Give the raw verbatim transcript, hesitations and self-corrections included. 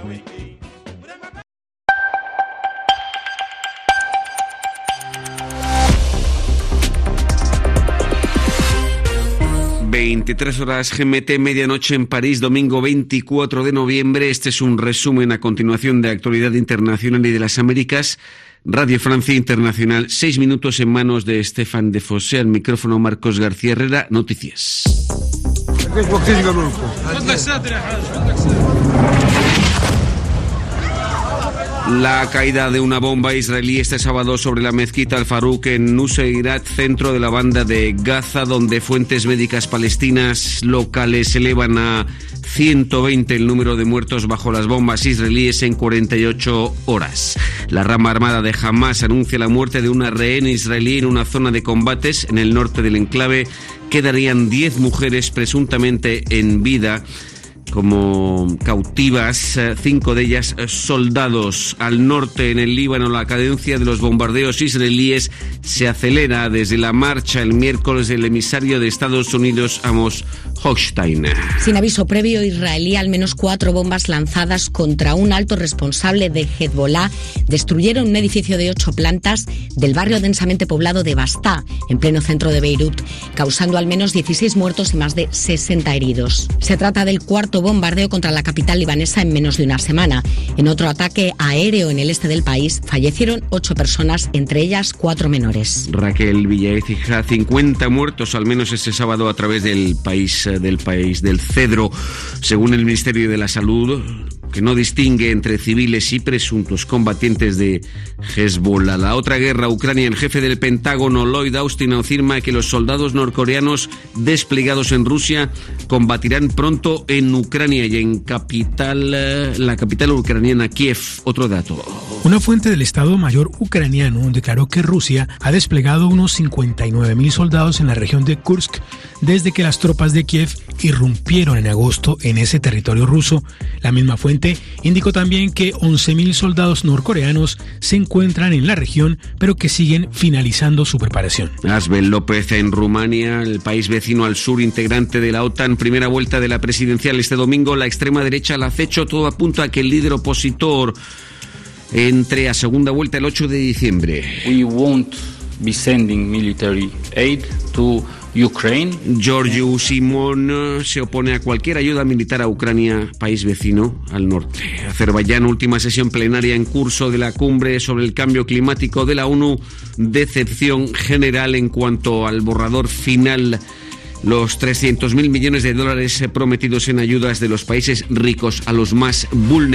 veintitrés horas G M T, medianoche en París, domingo veinticuatro de noviembre. Este es un resumen a continuación de actualidad internacional y de las Américas. Radio Francia Internacional, seis minutos en manos de Estefan de Fossé, al micrófono Marcos García Herrera, noticias. La caída de una bomba israelí este sábado sobre la mezquita Al-Farouk en Nuseirat, centro de la banda de Gaza, donde fuentes médicas palestinas locales elevan a ciento veinte el número de muertos bajo las bombas israelíes en cuarenta y ocho horas. La rama armada de Hamás anuncia la muerte de una rehén israelí en una zona de combates en el norte del enclave. Quedarían diez mujeres presuntamente en vida como cautivas, cinco de ellas soldados. Al norte, en el Líbano, la cadencia de los bombardeos israelíes se acelera desde la marcha el miércoles del emisario de Estados Unidos, Amos Hochstein. Sin aviso previo israelí, al menos cuatro bombas lanzadas contra un alto responsable de Hezbollah destruyeron un edificio de ocho plantas del barrio densamente poblado de Bastá, en pleno centro de Beirut, causando al menos dieciséis muertos y más de sesenta heridos. Se trata del cuarto bombardeo contra la capital libanesa en menos de una semana. En otro ataque aéreo en el este del país fallecieron ocho personas, entre ellas cuatro menores. Raquel Villaécija, cincuenta muertos al menos este sábado a través del país del país del Cedro, según el Ministerio de la Salud, que no distingue entre civiles y presuntos combatientes de Hezbollah. La otra guerra, Ucrania. El jefe del Pentágono, Lloyd Austin, afirma que los soldados norcoreanos desplegados en Rusia combatirán pronto en Ucrania y en capital, la capital ucraniana, Kiev. Otro dato. Una fuente del Estado Mayor ucraniano declaró que Rusia ha desplegado unos cincuenta y nueve mil soldados en la región de Kursk desde que las tropas de Kiev irrumpieron en agosto en ese territorio ruso. La misma fuente indicó también que once mil soldados norcoreanos se encuentran en la región, pero que siguen finalizando su preparación. Asbel López en Rumania, el país vecino al sur, integrante de la OTAN. Primera vuelta de la presidencial este domingo. La extrema derecha al acecho. Todo apunta a que el líder opositor entre a segunda vuelta el ocho de diciembre. We won't be sending military aid to Ukraine. Giorgio Simón se opone a cualquier ayuda militar a Ucrania, país vecino al norte. Azerbaiyán, última sesión plenaria en curso de la cumbre sobre el cambio climático de la ONU. Decepción general en cuanto al borrador final. Los trescientos mil millones de dólares prometidos en ayudas de los países ricos a los más vulnerables.